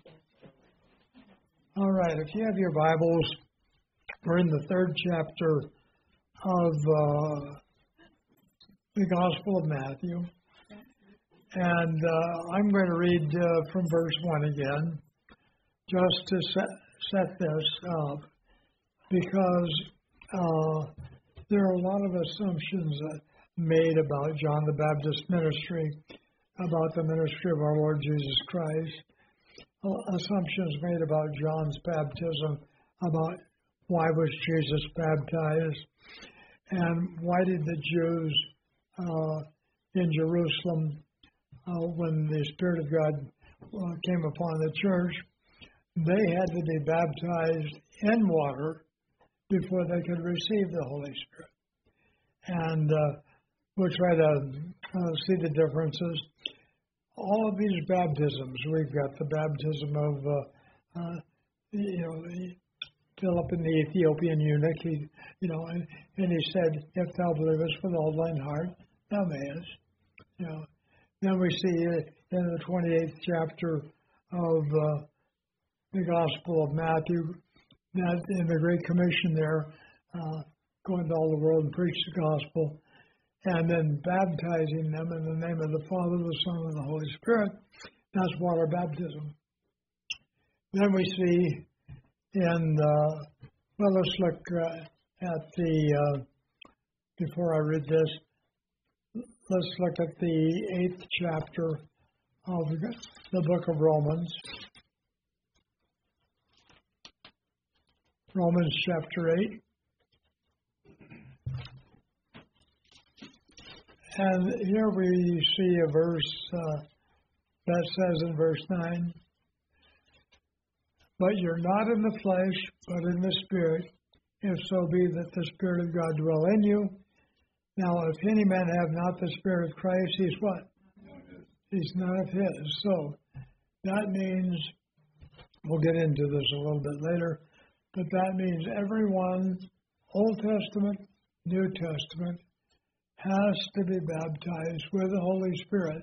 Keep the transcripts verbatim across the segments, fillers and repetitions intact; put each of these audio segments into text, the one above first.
All right, if you have your Bibles, we're in the third chapter of uh, the Gospel of Matthew. And uh, I'm going to read uh, from verse one again, just to set, set this up, because uh, there are a lot of assumptions uh, made about John the Baptist's ministry, about the ministry of our Lord Jesus Christ, uh, assumptions made about John's baptism, about why was Jesus baptized, and why did the Jews uh, in Jerusalem, uh, when the Spirit of God uh, came upon the church, they had to be baptized in water before they could receive the Holy Spirit. And uh, we'll try to uh, see the differences. All of these baptisms, we've got the baptism of, uh, uh, you know, Philip and the Ethiopian eunuch, he, you know, and, and he said, if thou believest with all thine heart, thou mayest. You know. Then we see in the twenty-eighth chapter of uh, the Gospel of Matthew, that in the Great Commission there, uh, go into all the world and preach the gospel, and then baptizing them in the name of the Father, the Son, and the Holy Spirit. That's water baptism. Then we see in, uh, well, let's look uh, at the, uh, before I read this, let's look at the eighth chapter of the book of Romans. Romans chapter eight. And here we see a verse uh, that says in verse nine, but you're not in the flesh, but in the Spirit, if so be that the Spirit of God dwell in you. Now, if any man have not the Spirit of Christ, he's what? He's not of his. So that means, we'll get into this a little bit later, but that means everyone, Old Testament, New Testament, has to be baptized with the Holy Spirit.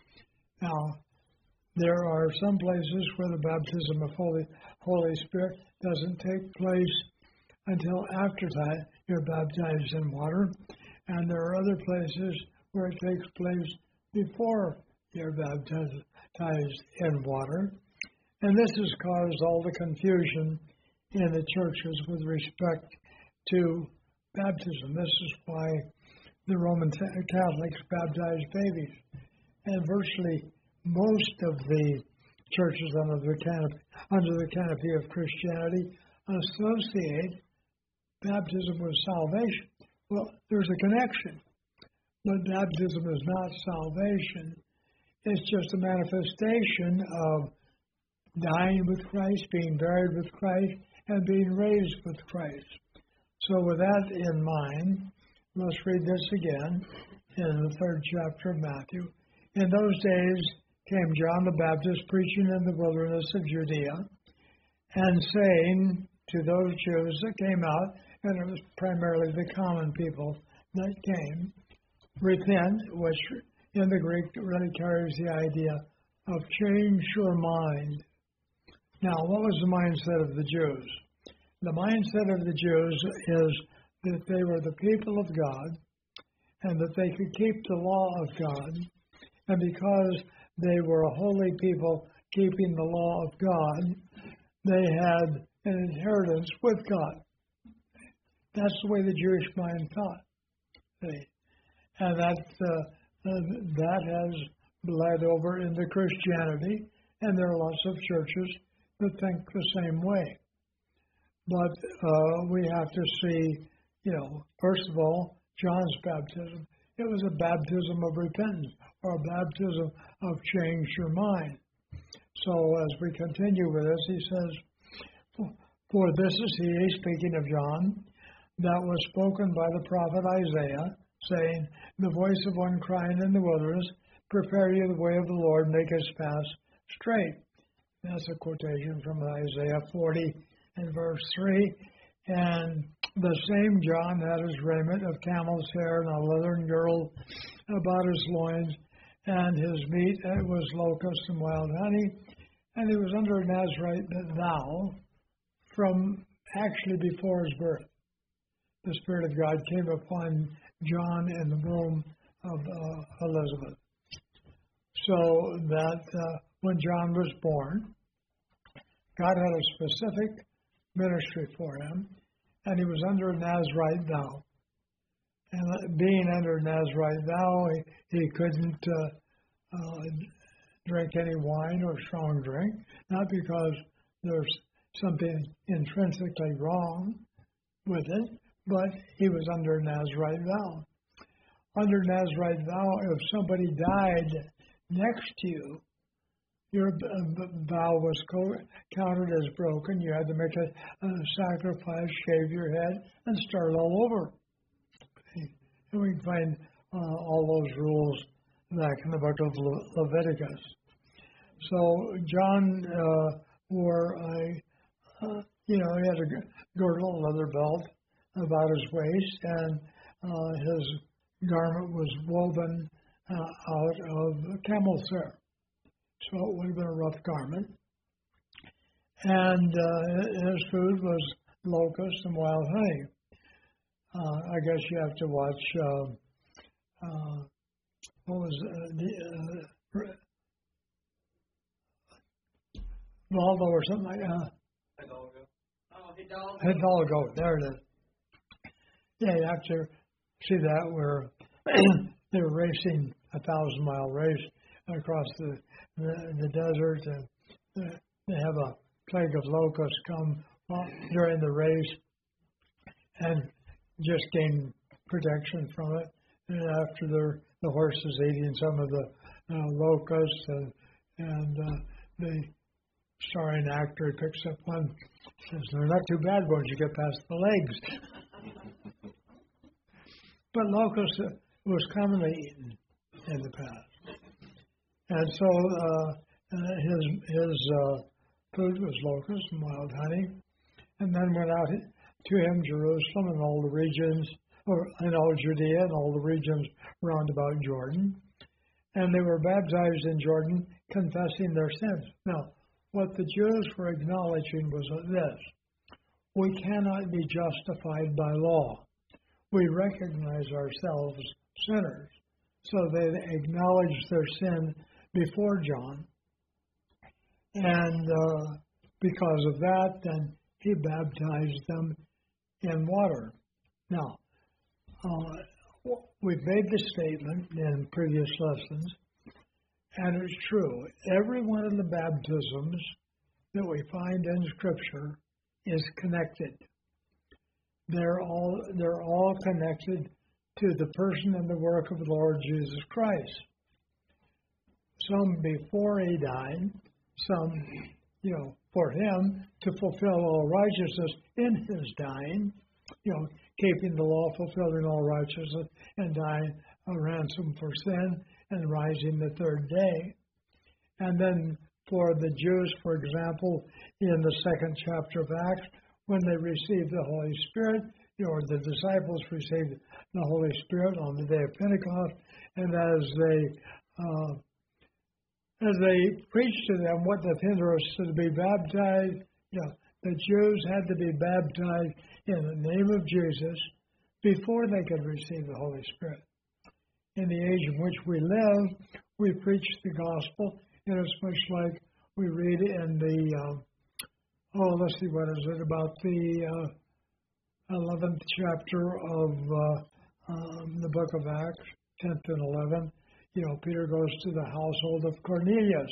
Now, there are some places where the baptism of Holy Holy Spirit doesn't take place until after that you're baptized in water, and there are other places where it takes place before you're baptized in water. And this has caused all the confusion in the churches with respect to baptism. This is why the Roman Catholics baptize babies. And virtually most of the churches under the canopy, under the canopy of Christianity associate baptism with salvation. Well, there's a connection, but baptism is not salvation. It's just a manifestation of dying with Christ, being buried with Christ, and being raised with Christ. So with that in mind, let's read this again in the third chapter of Matthew. In those days came John the Baptist preaching in the wilderness of Judea and saying to those Jews that came out, and it was primarily the common people that came, repent, which in the Greek really carries the idea of change your mind. Now, what was the mindset of the Jews? The mindset of the Jews is that they were the people of God and that they could keep the law of God. And because they were a holy people keeping the law of God, they had an inheritance with God. That's the way the Jewish mind thought. See? And that, uh, uh, that has bled over into Christianity, and there are lots of churches that think the same way. But uh, we have to see, you know, first of all, John's baptism. It was a baptism of repentance, or a baptism of change your mind. So as we continue with this, he says, for this is he, speaking of John, that was spoken by the prophet Isaiah, saying, the voice of one crying in the wilderness, prepare you the way of the Lord, make his path straight. That's a quotation from Isaiah forty and verse three. And the same John had his raiment of camel's hair and a leathern girdle about his loins, and his meat it was locusts and wild honey. And he was under a Nazarite vow from actually before his birth. The Spirit of God came upon John in the womb of uh, Elizabeth. So that uh, when John was born, God had a specific ministry for him, and he was under a Nazarite vow. And being under a Nazarite vow, he, he couldn't uh, uh, drink any wine or strong drink, not because there's something intrinsically wrong with it, but he was under a Nazarite vow. Under Nazarite vow, if somebody died next to you, your vow was co- counted as broken. You had to make a, a sacrifice, shave your head, and start all over. And we can find uh, all those rules back in the book of Le- Leviticus. So John uh, wore a, uh, you know, he had a girdle, leather belt about his waist, and uh, his garment was woven uh, out of camel's hair. So it would have been a rough garment. And uh, his food was locusts and wild honey. Uh, I guess you have to watch, uh, uh, what was uh, the, uh, Valdo or something like that. Hidalgo. Oh, Hidalgo. Hidalgo, there it is. Yeah, you have to see that where they were racing a thousand mile race across the, the, the desert, and uh, they have a plague of locusts come uh, during the race and just gain protection from it. And after the the horses eating some of the uh, locusts, and and uh, the starring actor picks up one, says they're not too bad once you get past the legs. But locust uh, was commonly eaten in the past, and so uh, uh, his his uh, food was locusts and wild honey, and then went out to him Jerusalem and all the regions, or in all Judea and all the regions round about Jordan, and they were baptized in Jordan, confessing their sins. Now, what the Jews were acknowledging was this: we cannot be justified by law. We recognize ourselves sinners. So they acknowledged their sin before John. And uh, because of that, then he baptized them in water. Now, uh, we've made the statement in previous lessons, and it's true. Every one of the baptisms that we find in Scripture is connected. They're all they're all connected to the person and the work of the Lord Jesus Christ. Some before he died, some, you know, for him to fulfill all righteousness in his dying, you know, keeping the law, fulfilling all righteousness, and dying a ransom for sin, and rising the third day. And then for the Jews, for example, in the second chapter of Acts, when they received the Holy Spirit, or the disciples received the Holy Spirit on the day of Pentecost, and as they uh, as they preached to them what the hinder us to be baptized, you know, the Jews had to be baptized in the name of Jesus before they could receive the Holy Spirit. In the age in which we live, we preach the gospel, and it's much like we read in the, uh, oh, let's see, what is it, about the uh, eleventh chapter of uh, um, the book of Acts, tenth and eleventh. You know, Peter goes to the household of Cornelius.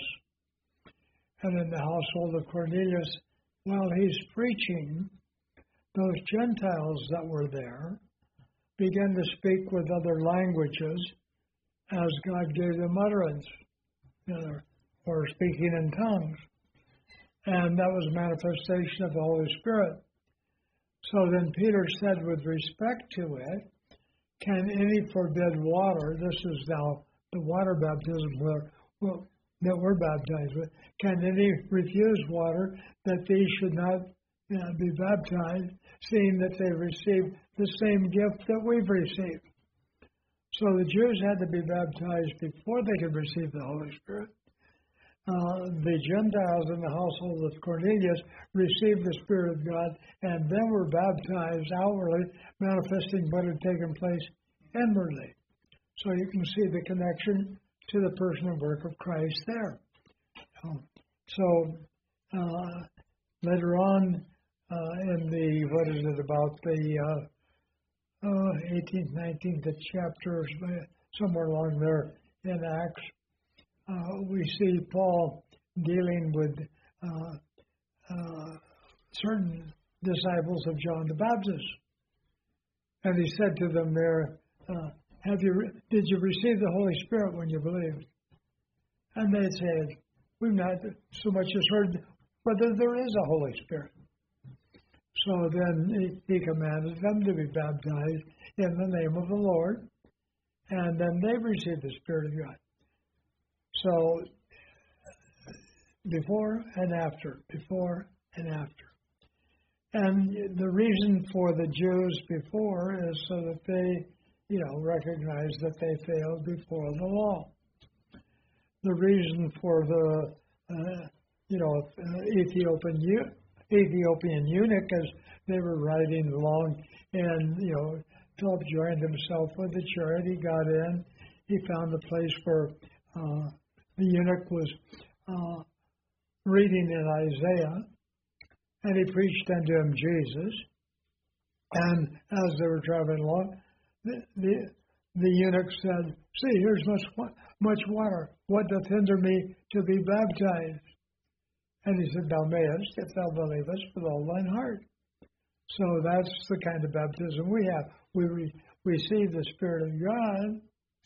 And in the household of Cornelius, while he's preaching, those Gentiles that were there began to speak with other languages as God gave them utterance, you know, or speaking in tongues. And that was a manifestation of the Holy Spirit. So then Peter said with respect to it, can any forbid water, this is now the water baptism where, well, that we're baptized with, can any refuse water that these should not you know, be baptized, seeing that they received the same gift that we've received? So the Jews had to be baptized before they could receive the Holy Spirit. uh, the Gentiles in the household of Cornelius received the Spirit of God and then were baptized outwardly, manifesting what had taken place inwardly. So you can see the connection to the person and work of Christ there. So uh, later on uh, in the, what is it, about the uh, uh, eighteenth, nineteenth chapters, somewhere along there in Acts, uh, we see Paul dealing with uh, uh, certain disciples of John the Baptist. And he said to them there, uh, Have you re- did you receive the Holy Spirit when you believed? And they said, we've not so much as heard whether there is a Holy Spirit. So then he, he commanded them to be baptized in the name of the Lord, and then they received the Spirit of God. So before and after, before and after. And the reason for the Jews before is so that they, you know, recognize that they failed before the law. The reason for the, uh, you know, uh, Ethiopian Ethiopian eunuch is they were riding along, and you know, Philip joined himself with the chariot. He got in. He found the place where uh, the eunuch was uh, reading in Isaiah, and he preached unto him Jesus. And as they were traveling along, the, the, the eunuch said, see, here's much, much water. What doth hinder me to be baptized? And he said, thou mayest, if thou believest with all thine heart. So that's the kind of baptism we have. We re, receive the Spirit of God,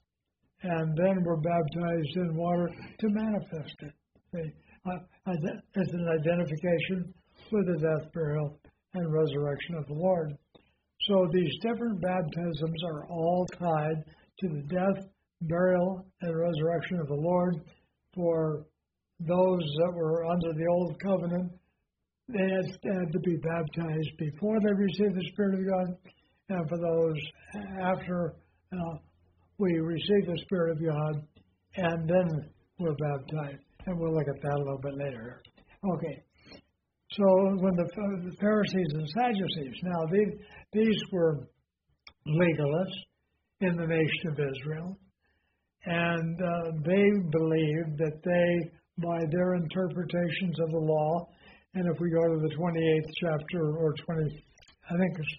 and then we're baptized in water to manifest it. See, uh, it's an identification with the death, burial, and resurrection of the Lord. So these different baptisms are all tied to the death, burial, and resurrection of the Lord. For those that were under the old covenant, they had, had to be baptized before they received the Spirit of God. And for those after uh, we receive the Spirit of God, and then we're baptized. And we'll look at that a little bit later. Okay. So when the, the Pharisees and Sadducees, now these, these were legalists in the nation of Israel, and uh, they believed that they, by their interpretations of the law, and if we go to the twenty-eighth chapter, or twenty, I think it's,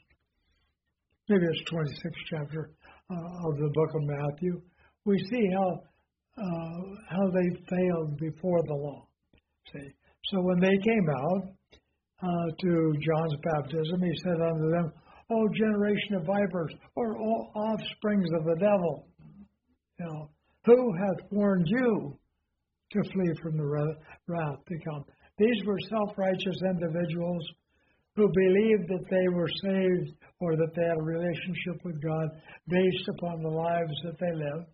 maybe it's twenty-sixth chapter uh, of the book of Matthew, we see how uh, how they failed before the law. See, so when they came out uh, to John's baptism, he said unto them, O generation of vipers, or all offsprings of the devil, you know, who hath warned you to flee from the wrath to come? These were self-righteous individuals who believed that they were saved or that they had a relationship with God based upon the lives that they lived.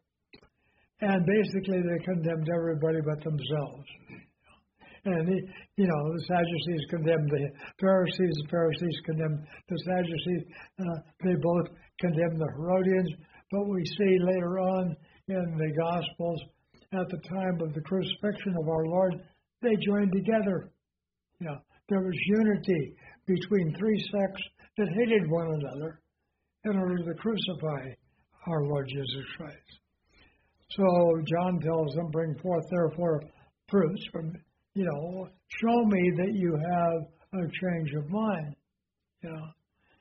And basically they condemned everybody but themselves. And, he, you know, the Sadducees condemned the Pharisees, the Pharisees condemned the Sadducees. Uh, they both condemned the Herodians. But we see later on in the Gospels, at the time of the crucifixion of our Lord, they joined together. You know, there was unity between three sects that hated one another in order to crucify our Lord Jesus Christ. So John tells them, bring forth therefore fruits from, you know, show me that you have a change of mind. You know,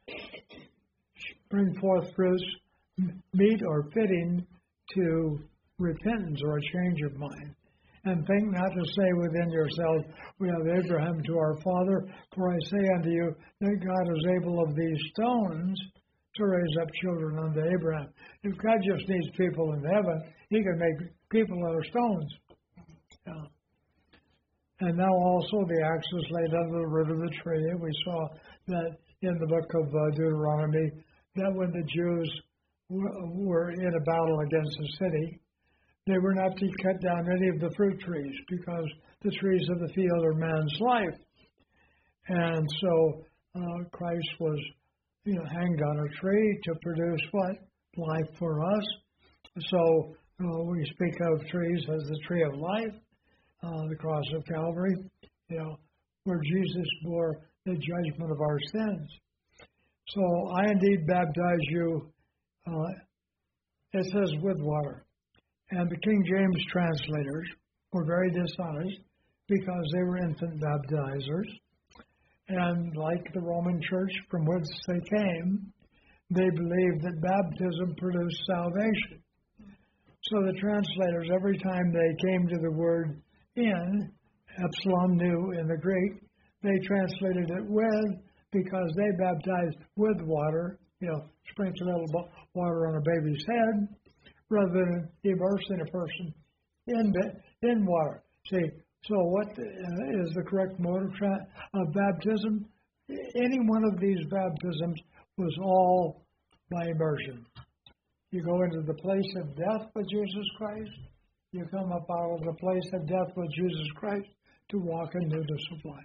bring forth fruits meet or fitting to repentance or a change of mind. And think not to say within yourselves, we have Abraham to our father, for I say unto you that God is able of these stones to raise up children unto Abraham. If God just needs people in heaven, he can make people out of stones. Yeah. And now also the axe is laid under the root of the tree. We saw that in the book of uh, Deuteronomy, that when the Jews w- were in a battle against a city, they were not to cut down any of the fruit trees, because the trees of the field are man's life. And so uh, Christ was, you know, hanged on a tree to produce what? Life for us. So uh, we speak of trees as the tree of life. uh, the cross of Calvary, you know, where Jesus bore the judgment of our sins. So I indeed baptize you, uh, it says with water. And the King James translators were very dishonest because they were infant baptizers. And like the Roman Church from whence they came, they believed that baptism produced salvation. So the translators, every time they came to the word in, epsilon nu in the Greek, they translated it with, because they baptized with water, you know, sprinkle a little water on a baby's head, rather than immersing a person in in water. See, so what is the correct mode of, tra- of baptism? Any one of these baptisms was all by immersion. You go into the place of death with Jesus Christ, you come up out of the place of death with Jesus Christ to walk in newness of life.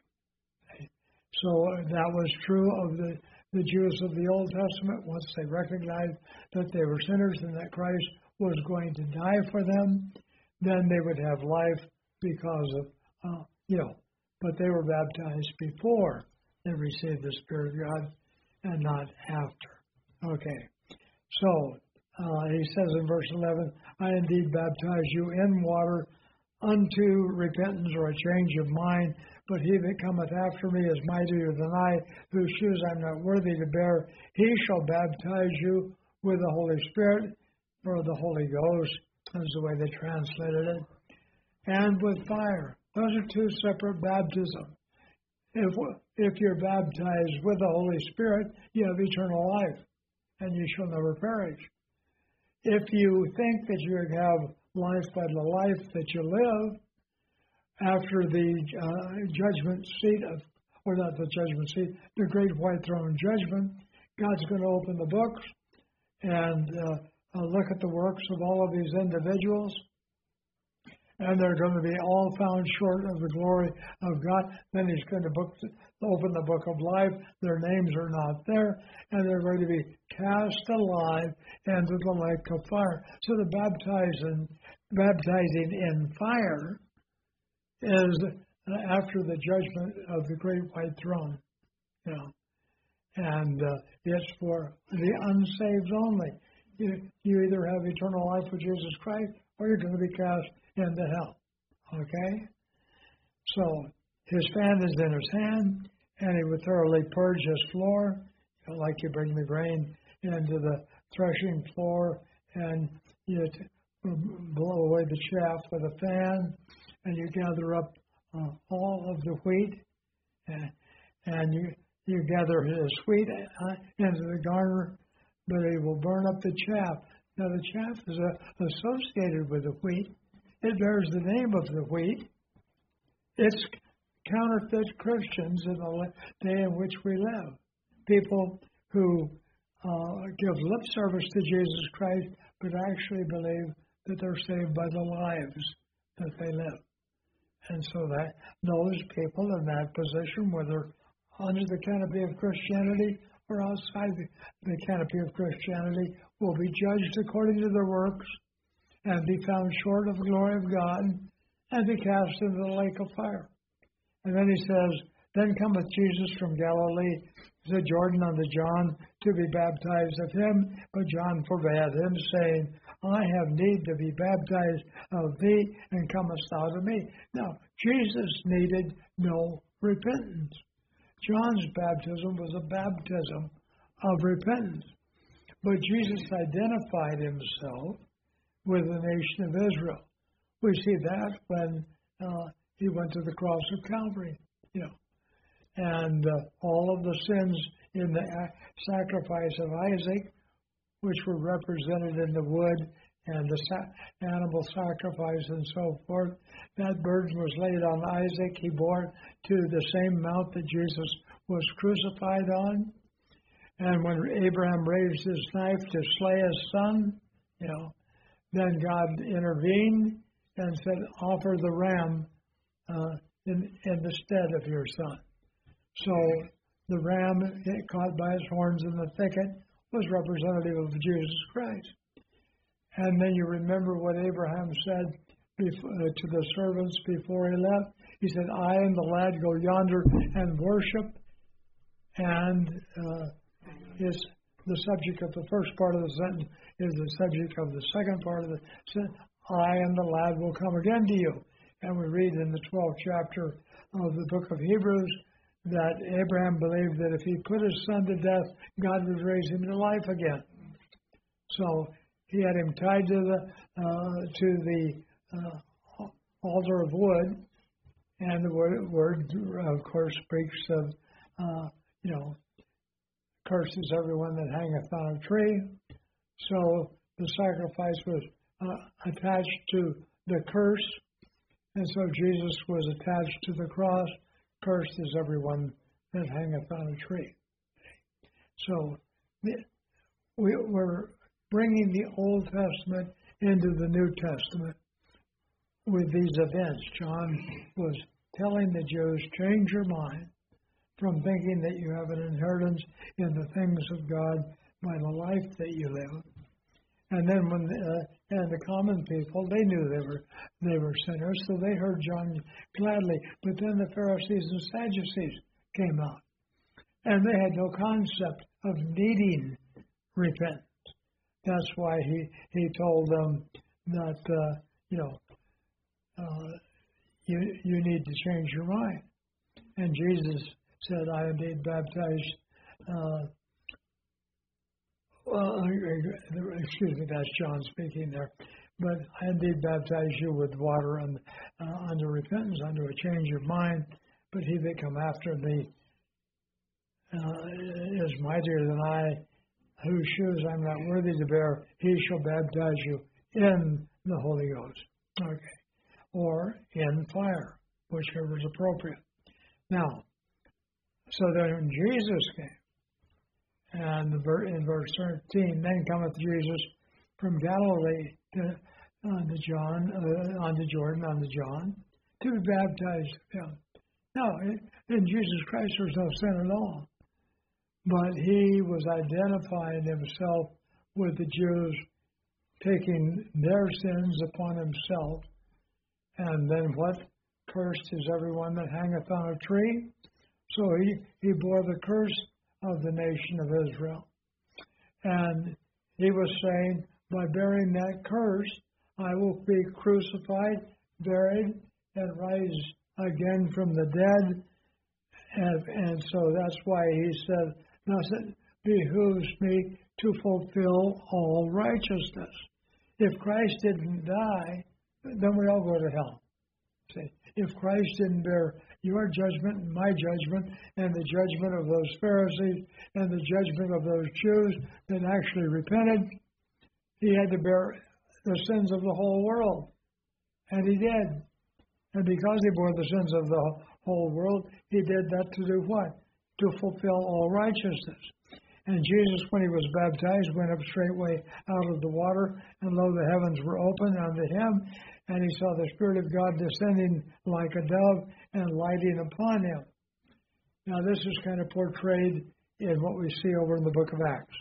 So that was true of the, the Jews of the Old Testament. Once they recognized that they were sinners and that Christ was going to die for them, then they would have life because of, uh, you know, but they were baptized before they received the Spirit of God and not after. Okay, so uh, he says in verse eleven, I indeed baptize you in water unto repentance or a change of mind, but he that cometh after me is mightier than I, whose shoes I'm not worthy to bear. He shall baptize you with the Holy Spirit, or the Holy Ghost, is the way they translated it, and with fire. Those are two separate baptisms. If, if you're baptized with the Holy Spirit, you have eternal life, and you shall never perish. If you think that you have life by the life that you live, after the uh, judgment seat of, or not the judgment seat, the great white throne judgment, God's going to open the books and uh, uh, look at the works of all of these individuals, and they're going to be all found short of the glory of God. Then he's going to book, open the book of life. Their names are not there, and they're going to be cast alive into the lake of fire. So the baptizing, baptizing in fire is after the judgment of the great white throne, you know, and uh, it's for the unsaved only. You, you either have eternal life with Jesus Christ, or you're going to be cast into hell. Okay? So his fan is in his hand, and he would thoroughly purge his floor, you know, like you bring the grain into the threshing floor, and you t- blow away the chaff with a fan, and you gather up uh, all of the wheat, and, and you you gather his wheat uh, into the garner, but he will burn up the chaff. Now the chaff is uh, associated with the wheat. It bears the name of the wheat. It's counterfeit Christians in the day in which we live. People who uh, give lip service to Jesus Christ, but actually believe that they're saved by the lives that they live. And so that those people in that position, whether under the canopy of Christianity or outside the, the canopy of Christianity, will be judged according to their works and be found short of the glory of God and be cast into the lake of fire. And then he says, then cometh Jesus from Galilee to Jordan unto John to be baptized of him, but John forbade him, saying, I have need to be baptized of thee, and comest thou to me. Now, Jesus needed no repentance. John's baptism was a baptism of repentance. But Jesus identified himself with the nation of Israel. We see that when uh, he went to the cross of Calvary, you know. And uh, all of the sins in the sacrifice of Isaac, which were represented in the wood and the sa- animal sacrifice and so forth, that burden was laid on Isaac. He bore to the same mount that Jesus was crucified on. And when Abraham raised his knife to slay his son, you know, then God intervened and said, offer the ram uh, in, in the stead of your son. So the ram caught by his horns in the thicket was representative of Jesus Christ. And then you remember what Abraham said before, uh, to the servants before he left. He said, I and the lad go yonder and worship. And uh, is the subject of the first part of the sentence is the subject of the second part of the sentence. I and the lad will come again to you. And we read in the twelfth chapter of the book of Hebrews that Abraham believed that if he put his son to death, God would raise him to life again. So he had him tied to the uh, to the uh, altar of wood, and the word, word of course, speaks of uh, you know, curses everyone that hangeth on a tree. So the sacrifice was uh, attached to the curse, and so Jesus was attached to the cross. Cursed is everyone that hangeth on a tree. So we, we're bringing the Old Testament into the New Testament with these events. John was telling the Jews, change your mind from thinking that you have an inheritance in the things of God by the life that you live. And then when the, uh, and the common people, they knew they were they were sinners, so they heard John gladly. But then the Pharisees and Sadducees came out, and they had no concept of needing repentance. That's why he he told them that uh, you know uh, you you need to change your mind. And Jesus said, I indeed baptize. Uh, well, excuse me, that's John speaking there. But I indeed baptize you with water and, uh, unto repentance, unto a change of mind. But he that come after me uh, is mightier than I, whose shoes I'm not worthy to bear. He shall baptize you in the Holy Ghost, okay, or in fire, whichever is appropriate. Now, so then when Jesus came, and in verse thirteen, then cometh Jesus from Galilee to, unto John, uh, unto Jordan, unto John, to be baptized of him. No, in Jesus Christ there's no sin at all. But he was identifying himself with the Jews, taking their sins upon himself. And then what? Cursed is everyone that hangeth on a tree. So he, he bore the curse of the nation of Israel. And he was saying, by bearing that curse, I will be crucified, buried, and rise again from the dead. And, and so that's why he said, thus it behooves me to fulfill all righteousness. If Christ didn't die, then we all go to hell. See, if Christ didn't bear your judgment and my judgment and the judgment of those Pharisees and the judgment of those Jews that actually repented, he had to bear the sins of the whole world. And he did. And because he bore the sins of the whole world, he did that to do what? To fulfill all righteousness. And Jesus, when he was baptized, went up straightway out of the water, and lo, the heavens were opened unto him, and he saw the Spirit of God descending like a dove and lighting upon him. Now, this is kind of portrayed in what we see over in the book of Acts.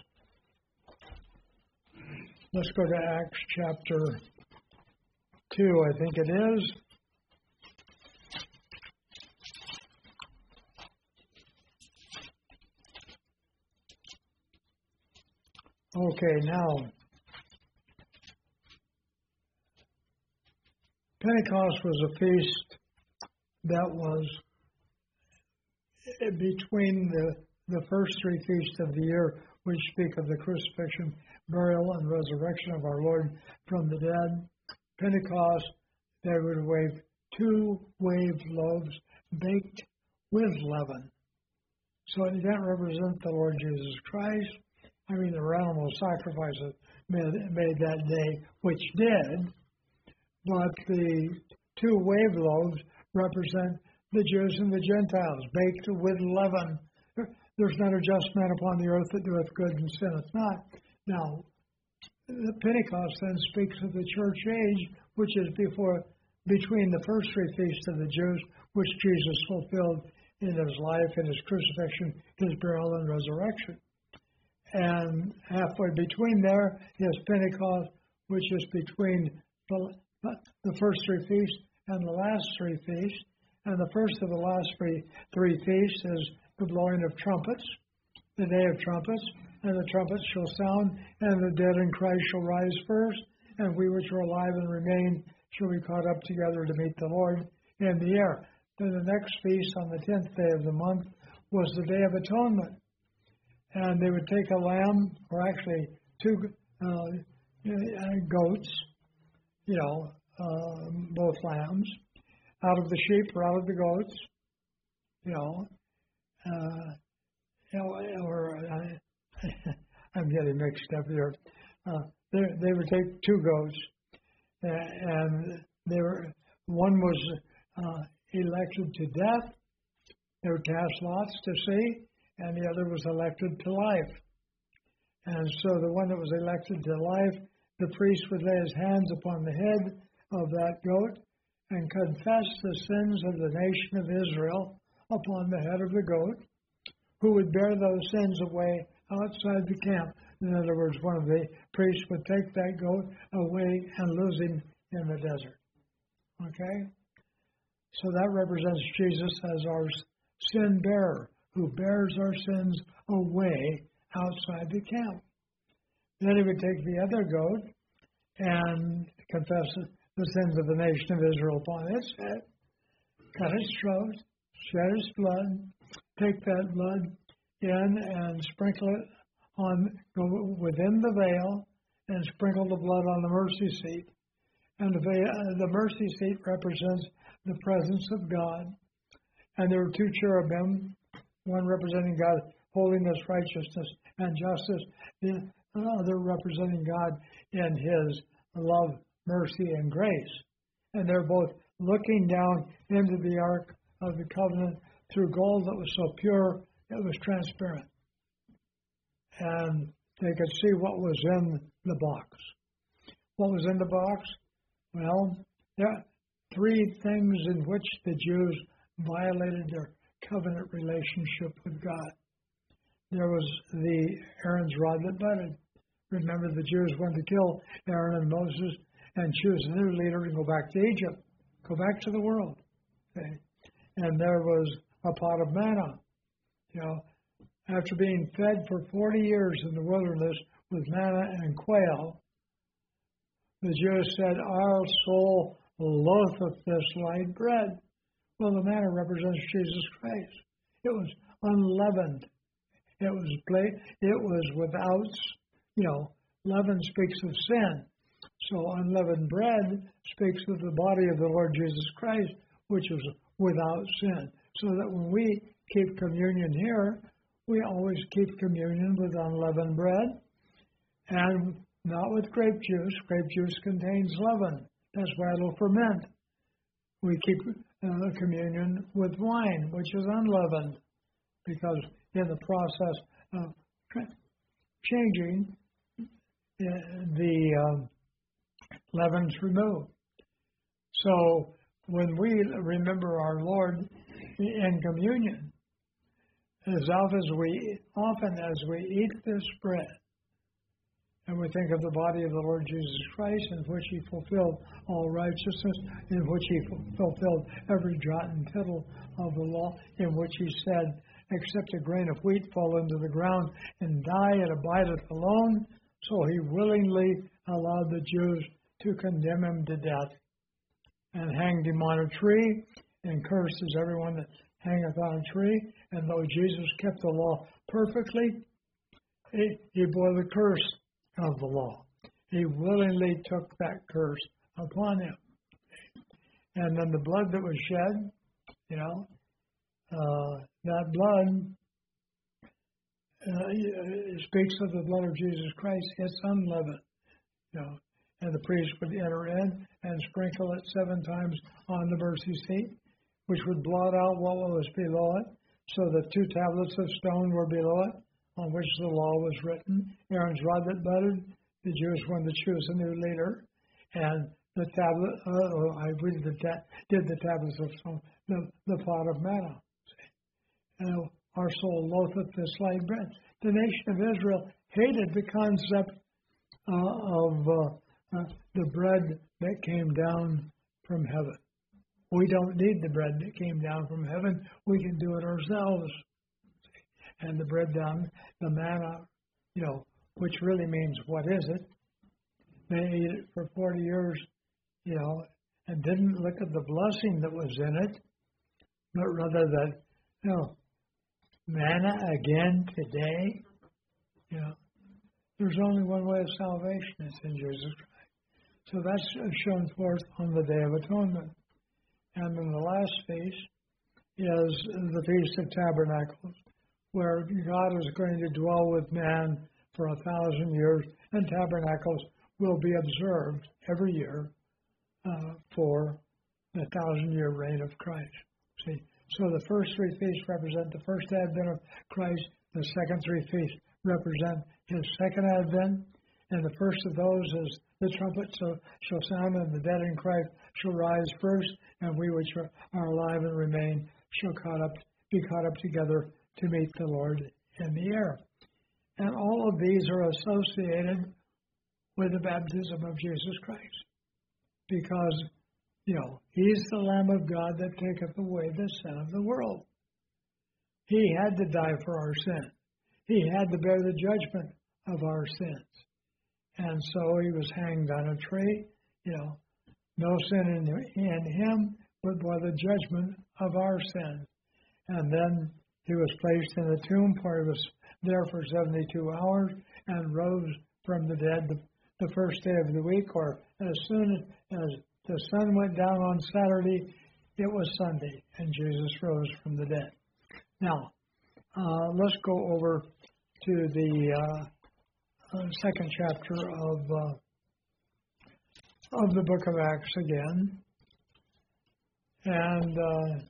Let's go to Acts chapter two, I think it is. Okay, now, Pentecost was a feast that was between the, the first three feasts of the year, which speak of the crucifixion, burial, and resurrection of our Lord from the dead. Pentecost, they would wave two waved loaves baked with leaven. So it didn't represent the Lord Jesus Christ. I mean, there were animal sacrifices made, made that day, which did, but the two wave loaves represent the Jews and the Gentiles, baked with leaven. There's not a just man upon the earth that doeth good and sinneth not. Now, the Pentecost then speaks of the church age, which is before, between the first three feasts of the Jews, which Jesus fulfilled in his life, in his crucifixion, his burial, and resurrection. And halfway between there is Pentecost, which is between the, the first three feasts and the last three feasts. And the first of the last three, three feasts is the blowing of trumpets, the day of trumpets. And the trumpets shall sound, and the dead in Christ shall rise first, and we which are alive and remain shall be caught up together to meet the Lord in the air. Then the next feast on the tenth day of the month was the Day of Atonement. And they would take a lamb, or actually two uh, goats, you know, uh, both lambs, out of the sheep or out of the goats, you know, uh, you know or uh, I'm getting mixed up here. Uh, they, they would take two goats, uh, and they were one was uh, elected to death. They would cast lots to see, and the other was elected to life. And so the one that was elected to life, the priest would lay his hands upon the head of that goat and confess the sins of the nation of Israel upon the head of the goat, who would bear those sins away outside the camp. In other words, one of the priests would take that goat away and lose him in the desert. Okay? So that represents Jesus as our sin bearer, who bears our sins away outside the camp. Then he would take the other goat and confess the sins of the nation of Israel upon its head, cut its throat, shed its blood, take that blood in and sprinkle it on, go within the veil and sprinkle the blood on the mercy seat. And the, veil, the mercy seat represents the presence of God. And there were two cherubim, one representing God, holiness, righteousness, and justice, the other representing God in his love, mercy, and grace. And they're both looking down into the Ark of the Covenant through gold that was so pure it was transparent. And they could see what was in the box. What was in the box? Well, there are three things in which the Jews violated their covenant relationship with God. There was the Aaron's rod that budded. Remember, the Jews wanted to kill Aaron and Moses and choose a new leader and go back to Egypt, go back to the world. Okay? And there was a pot of manna. You know, after being fed for forty years in the wilderness with manna and quail, the Jews said, "Our soul loatheth this light bread." Well, the manna represents Jesus Christ. It was unleavened. It was bla- It was without, you know, leaven speaks of sin. So unleavened bread speaks of the body of the Lord Jesus Christ, which is without sin. So that when we keep communion here, we always keep communion with unleavened bread and not with grape juice. Grape juice contains leaven. That's why it'll ferment. We keep uh, communion with wine, which is unleavened, because in the process of changing, uh, the um, leaven's removed. So when we remember our Lord in communion, as often as we, often as we eat this bread, and we think of the body of the Lord Jesus Christ, in which he fulfilled all righteousness, in which he fulfilled every jot and tittle of the law, in which he said, "Except a grain of wheat fall into the ground and die, it abideth alone." So he willingly allowed the Jews to condemn him to death and hanged him on a tree, and cursed is everyone that hangeth on a tree. And though Jesus kept the law perfectly, he, he bore the curse of the law. He willingly took that curse upon him. And then the blood that was shed, you know, uh, that blood uh, speaks of the blood of Jesus Christ. It's unleavened, you know. And the priest would enter in and sprinkle it seven times on the mercy seat, which would blot out what was below it. So the two tablets of stone were below it, on which the law was written. Aaron's rod that budded, the Jews wanted to choose a new leader. And the tablet, uh, I read the ta- did the tablets of stone, the, the pot of manna. And our soul loatheth this light bread. The nation of Israel hated the concept uh, of uh, uh, the bread that came down from heaven. We don't need the bread that came down from heaven. We can do it ourselves. And the bread down, the manna, you know, which really means what is it? They ate it for forty years, you know, and didn't look at the blessing that was in it, but rather that, you know, manna again today. You know, there's only one way of salvation. It's in Jesus Christ. So that's shown forth on the Day of Atonement. And then the last feast is the Feast of Tabernacles, where God is going to dwell with man for a thousand years, and tabernacles will be observed every year uh, for the thousand-year reign of Christ. See, so the first three feasts represent the first advent of Christ. The second three feasts represent his second advent, and the first of those is the trumpet so shall sound, and the dead in Christ shall rise first, and we which are alive and remain shall caught up, be caught up together to meet the Lord in the air. And all of these are associated with the baptism of Jesus Christ, because, you know, he's the Lamb of God that taketh away the sin of the world. He had to die for our sin. He had to bear the judgment of our sins. And so he was hanged on a tree, you know, no sin in, in him, but by the judgment of our sins. And then he was placed in the tomb, for he was there for seventy-two hours, and rose from the dead the, the first day of the week, or as soon as the sun went down on Saturday, it was Sunday, and Jesus rose from the dead. Now, uh, let's go over to the uh, uh, second chapter of uh, of the book of Acts again. And uh,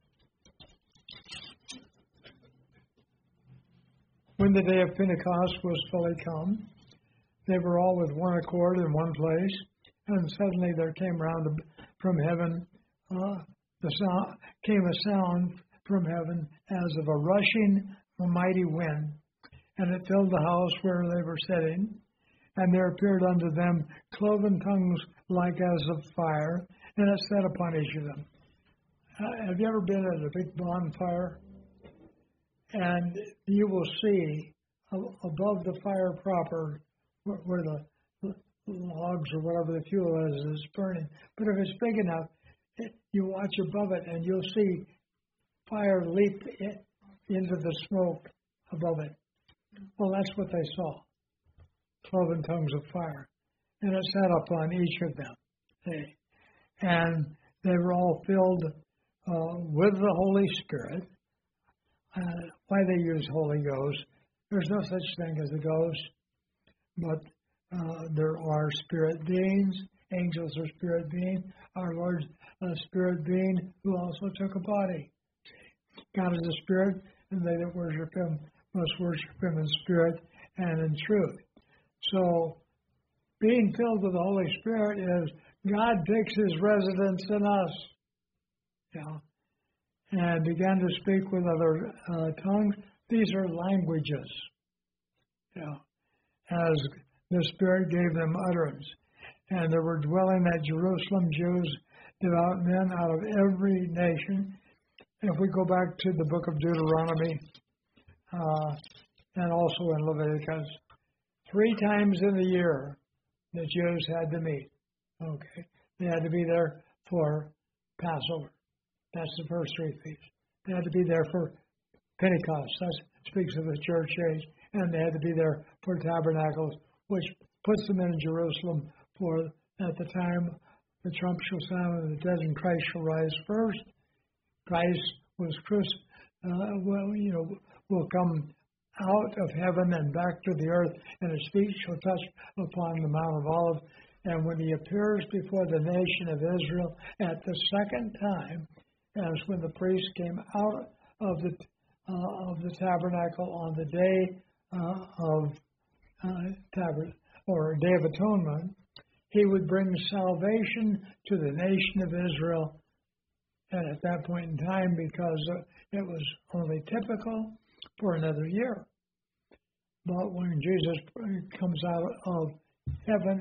when the day of Pentecost was fully come, they were all with one accord in one place, and suddenly there came round from heaven, uh, the sound, came a sound from heaven as of a rushing, a mighty wind, and it filled the house where they were sitting. And there appeared unto them cloven tongues like as of fire, and it sat upon each of them. Uh, have you ever been at a big bonfire? And you will see uh, above the fire proper, where, where the, the logs or whatever the fuel is is burning. But if it's big enough, it, you watch above it, and you'll see fire leap it into the smoke above it. Well, that's what they saw. Cloven tongues of fire. And it sat upon each of them. See? And they were all filled uh, with the Holy Spirit. Uh, why they use Holy Ghost? There's no such thing as a ghost, but uh, there are spirit beings. Angels are spirit beings. Our Lord's a spirit being who also took a body. God is a spirit, and they that worship him must worship him in spirit and in truth. So, being filled with the Holy Spirit is God takes his residence in us, you know, and began to speak with other uh, tongues. These are languages, you know, as the Spirit gave them utterance. And there were dwelling at Jerusalem Jews, devout men out of every nation. If we go back to the book of Deuteronomy uh, and also in Leviticus, three times in the year the Jews had to meet. Okay, they had to be there for Passover. That's the first three feasts. They had to be there for Pentecost. That speaks of the church age. And they had to be there for Tabernacles, which puts them in Jerusalem for, at the time, the trump shall sound and the dead in Christ shall rise first. Christ was crucified, uh, well, you know, will come out of heaven and back to the earth, and his feet shall touch upon the Mount of Olives. And when he appears before the nation of Israel at the second time, as when the priest came out of the uh, of the tabernacle on the day uh, of uh, tabernacle or Day of Atonement, he would bring salvation to the nation of Israel. And at that point in time, because it was only typical for another year. But when Jesus comes out of heaven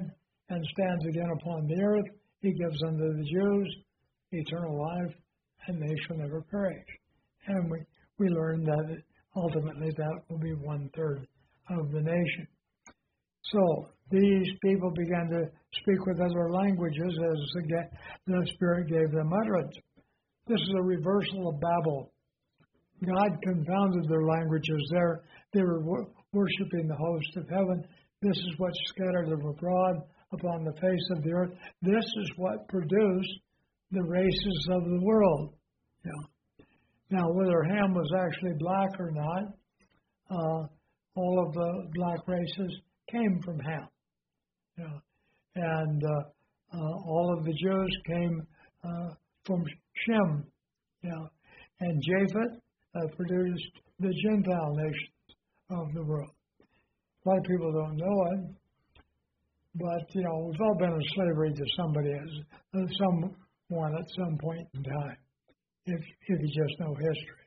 and stands again upon the earth, he gives unto the Jews eternal life, and they shall never perish. And we, we learn that ultimately that will be one-third of the nation. So these people began to speak with other languages as the, the Spirit gave them utterance. This is a reversal of Babel. God confounded their languages there. They were wor- worshiping the host of heaven. This is what scattered them abroad upon the face of the earth. This is what produced the races of the world. Yeah. Now, whether Ham was actually black or not, uh, all of the black races came from Ham. Yeah. And uh, uh, all of the Jews came uh, from Shem. Yeah. And Japheth uh, produced the Gentile nations of the world. A lot of people don't know it, but, you know, we've all been in slavery to somebody, as someone at some point in time, if, if you just know history.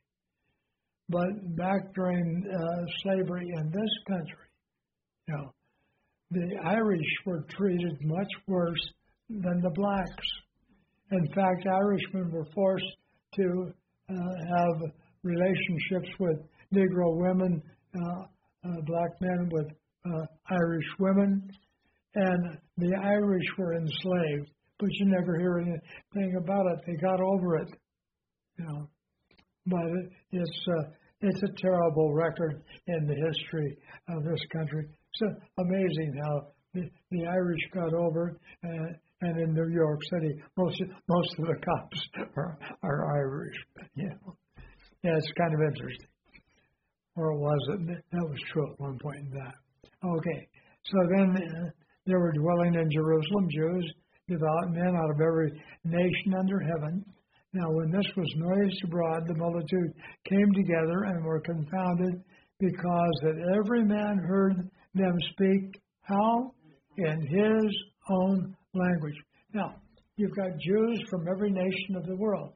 But back during uh, slavery in this country, you know, the Irish were treated much worse than the blacks. In fact, Irishmen were forced to uh, have relationships with Negro women, uh, uh, black men with uh, Irish women, and the Irish were enslaved, but you never hear anything about it. They got over it, you know. But it, it's uh, it's a terrible record in the history of this country. It's amazing how the, the Irish got over it, uh, and in New York City, most most of the cops are, are Irish. You know. Yeah, it's kind of interesting. Or it wasn't. That was true at one point in time. Okay, so then uh, there were dwelling in Jerusalem Jews, devout men out of every nation under heaven. Now, when this was noised abroad, the multitude came together and were confounded, because that every man heard them speak, how? In his own language. Now, you've got Jews from every nation of the world.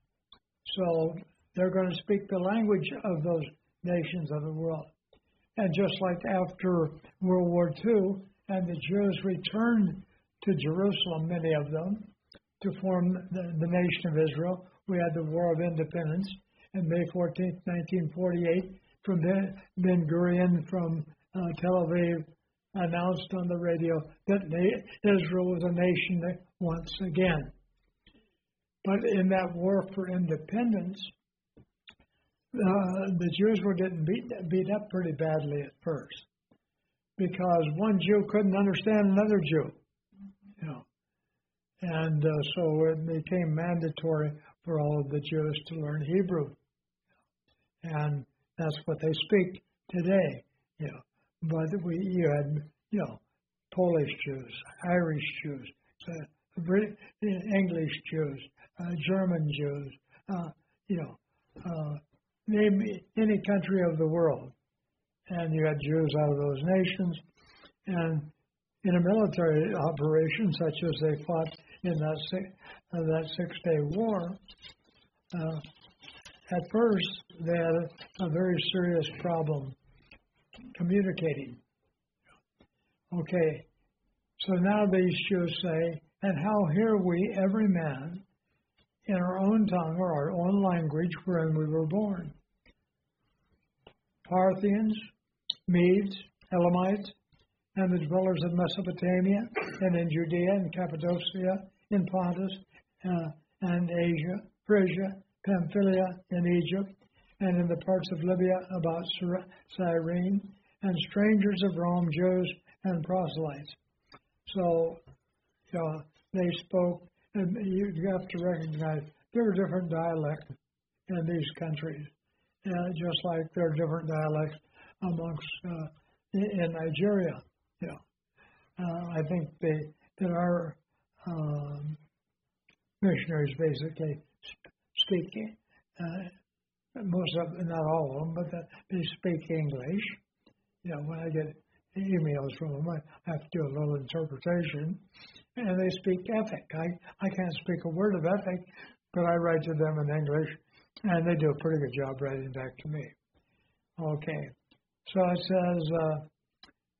So they're going to speak the language of those nations of the world. And just like after World War Two, and the Jews returned to Jerusalem, many of them, to form the, the nation of Israel. We had the War of Independence, and May fourteenth, nineteen forty-eight, from Ben Gurion from uh, Tel Aviv announced on the radio that na- Israel was a nation once again. But in that war for independence, uh, the Jews were getting beat, beat up pretty badly at first, because one Jew couldn't understand another Jew, you know. And uh, so it became mandatory for all of the Jews to learn Hebrew. And that's what they speak today, you know. But we, you had, you know, Polish Jews, Irish Jews, uh, Brit- English Jews, uh, German Jews, uh, you know, uh, name any country of the world. And you had Jews out of those nations. And in a military operation, such as they fought in that six, uh, that six-day war, uh, at first they had a, a very serious problem communicating. Okay, so now these Jews say, and how hear we every man in our own tongue or our own language wherein we were born? Parthians, Medes, Elamites, and the dwellers of Mesopotamia, and in Judea and Cappadocia, in Pontus, uh, and Asia, Phrygia, Pamphylia, in Egypt, and in the parts of Libya about Cyrene, and strangers of Rome, Jews, and proselytes. So, you know, they spoke, and you have to recognize there are different dialects in these countries, uh, just like there are different dialects amongst uh, in Nigeria. You know, uh, I think they that our um, missionaries basically speak, uh, most of not all of them, but that they speak English. You know, when I get emails from them, I have to do a little interpretation, and they speak Ethic. I I can't speak a word of Ethic, but I write to them in English, and they do a pretty good job writing back to me. Okay, so it says. Uh,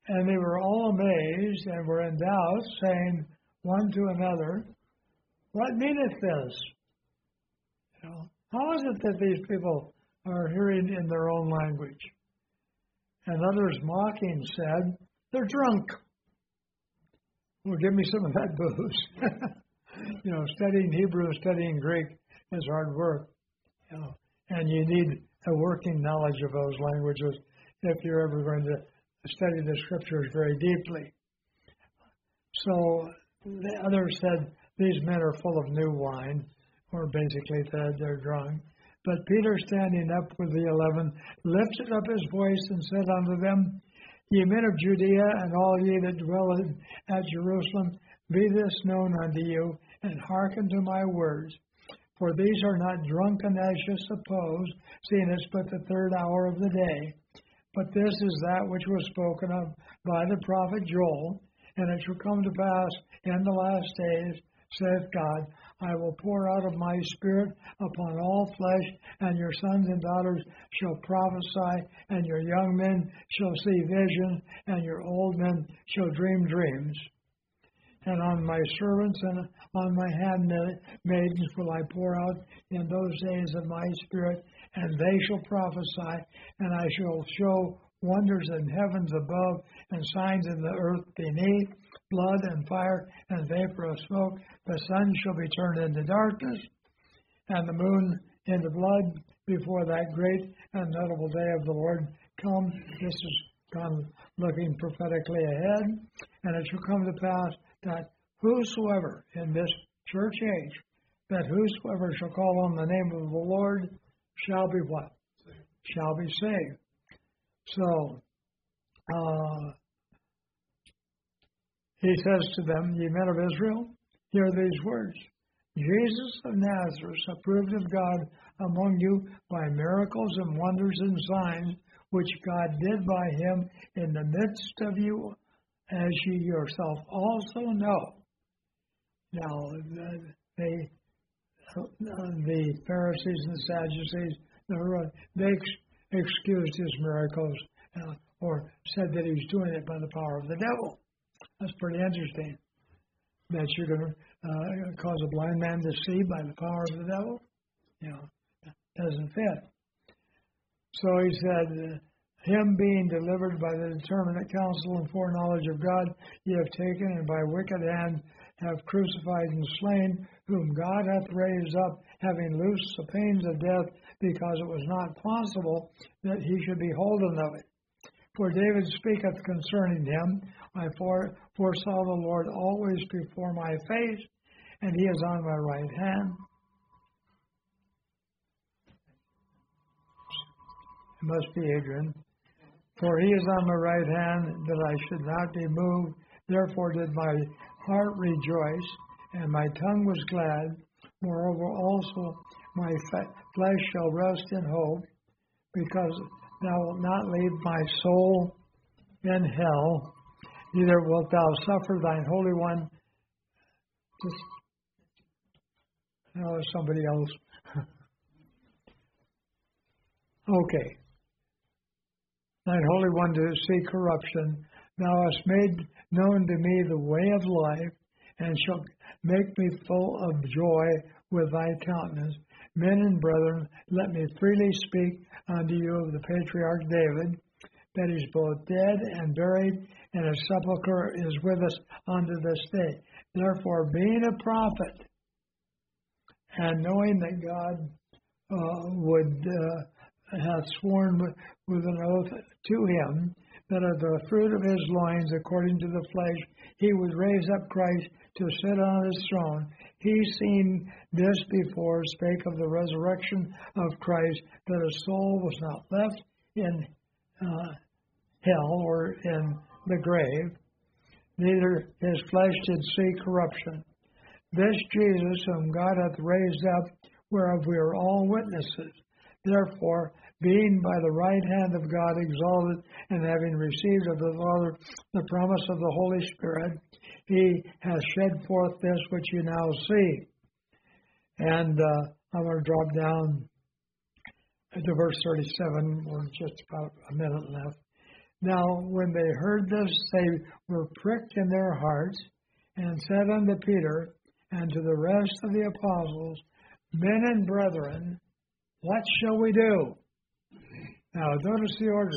And they were all amazed and were in doubt, saying one to another, what meaneth this? You know, how is it that these people are hearing in their own language? And others mocking said, they're drunk. Well, give me some of that booze. You know, studying Hebrew, studying Greek is hard work. You know, and you need a working knowledge of those languages if you're ever going to study the scriptures very deeply. So the others said, these men are full of new wine, or basically said they're drunk. But Peter, standing up with the eleven, lifted up his voice and said unto them, Ye men of Judea, and all ye that dwell in, at Jerusalem, be this known unto you, and hearken to my words. For these are not drunken as you suppose, seeing it's but the third hour of the day. But this is that which was spoken of by the prophet Joel. And it shall come to pass in the last days, saith God, I will pour out of my spirit upon all flesh, and your sons and daughters shall prophesy, and your young men shall see visions, and your old men shall dream dreams. And on my servants and on my handmaidens will I pour out in those days of my spirit, and they shall prophesy, and I shall show wonders in heavens above, and signs in the earth beneath, blood and fire and vapor of smoke. The sun shall be turned into darkness, and the moon into blood, before that great and notable day of the Lord come. This is God looking prophetically ahead. And it shall come to pass that whosoever in this church age, that whosoever shall call on the name of the Lord shall be what? Saved. Shall be saved. So, uh, he says to them, Ye men of Israel, hear these words. Jesus of Nazareth, approved of God among you by miracles and wonders and signs, which God did by him in the midst of you, as ye yourself also know. Now, they, the Pharisees and Sadducees, they excused his miracles uh, or said that he was doing it by the power of the devil. That's pretty interesting. That you're going to uh, cause a blind man to see by the power of the devil? You know, doesn't fit. So he said, him being delivered by the determinate counsel and foreknowledge of God, ye have taken, and by wicked hand have crucified and slain, whom God hath raised up, having loosed the pains of death, because it was not possible that he should be holden of it. For David speaketh concerning him, I fore, foresaw the Lord always before my face, and he is on my right hand. It must be Adrian. For he is on my right hand, that I should not be moved. Therefore did my heart rejoice, and my tongue was glad. Moreover also my flesh shall rest in hope, because thou wilt not leave my soul in hell, neither wilt thou suffer thine Holy One. Just, no, somebody else. Okay. Thine Holy One to see corruption. Thou hast made known to me the way of life, and shalt make me full of joy with thy countenance. Men and brethren, let me freely speak unto you of the patriarch David, that is both dead and buried, and his sepulchre is with us unto this day. Therefore, being a prophet, and knowing that God uh, would uh, hath sworn with, with an oath to him, that of the fruit of his loins, according to the flesh, he would raise up Christ to sit on his throne. He, seeing this before, spake of the resurrection of Christ, that his soul was not left in uh, hell or in the grave, neither his flesh did see corruption. This Jesus, whom God hath raised up, whereof we are all witnesses. Therefore, being by the right hand of God exalted, and having received of the Father the promise of the Holy Spirit, he has shed forth this which you now see. And uh, I'm going to drop down to verse thirty-seven. We're just about a minute left. Now, when they heard this, they were pricked in their hearts, and said unto Peter and to the rest of the apostles, Men and brethren, what shall we do? Now, notice the order.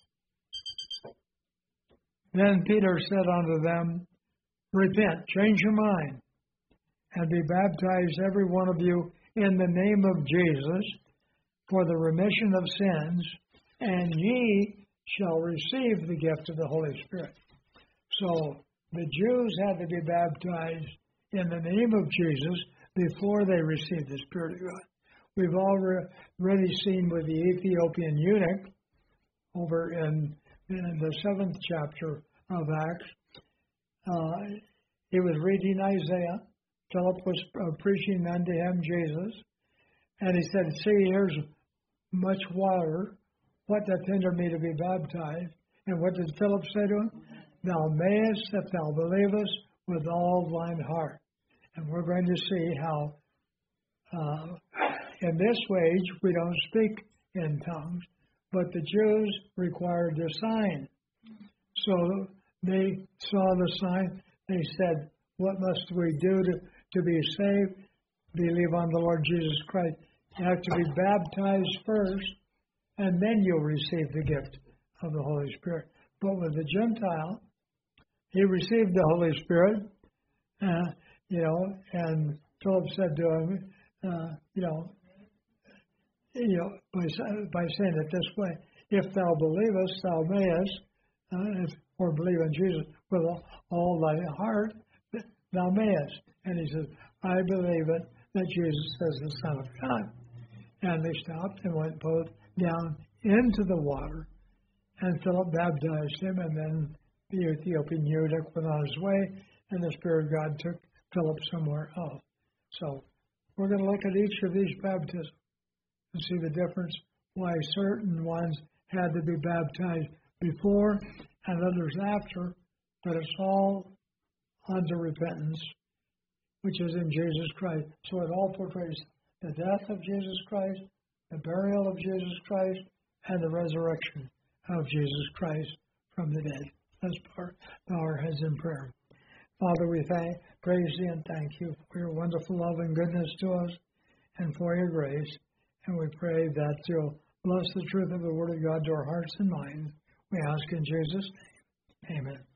Then Peter said unto them, Repent, change your mind, and be baptized every one of you in the name of Jesus for the remission of sins, and ye shall receive the gift of the Holy Spirit. So the Jews had to be baptized in the name of Jesus before they received the Spirit of God. We've already seen with the Ethiopian eunuch over in, in the seventh chapter of Acts. Uh, he was reading Isaiah. Philip was uh, preaching unto him Jesus. And he said, See, here's much water. What doth hinder me to be baptized? And what did Philip say to him? Thou mayest, if thou believest, with all thine heart. And we're going to see how uh, in this age we don't speak in tongues, but the Jews required a sign. So they saw the sign. They said, What must we do to, to be saved? Believe on the Lord Jesus Christ. You have to be baptized first, and then you'll receive the gift of the Holy Spirit. But with the Gentile, he received the Holy Spirit, uh, you know, and Philip said to him, uh, you know, you know, by, by saying it this way, if thou believest, thou mayest, uh, if, or believe in Jesus with all, all thy heart, thou mayest. And he says, I believe it, that Jesus is the Son of God. And they stopped and went both down into the water, and Philip baptized him, and then the Ethiopian eunuch went on his way, and the Spirit of God took Philip somewhere else. So we're going to look at each of these baptisms and see the difference, why certain ones had to be baptized before and others after, but it's all unto repentance, which is in Jesus Christ. So it all portrays the death of Jesus Christ, the burial of Jesus Christ, and the resurrection of Jesus Christ from the dead. Let's bow our heads in prayer. Father, we thank, praise thee and thank you for your wonderful love and goodness to us and for your grace. And we pray that you'll bless the truth of the Word of God to our hearts and minds. We ask in Jesus' name. Amen.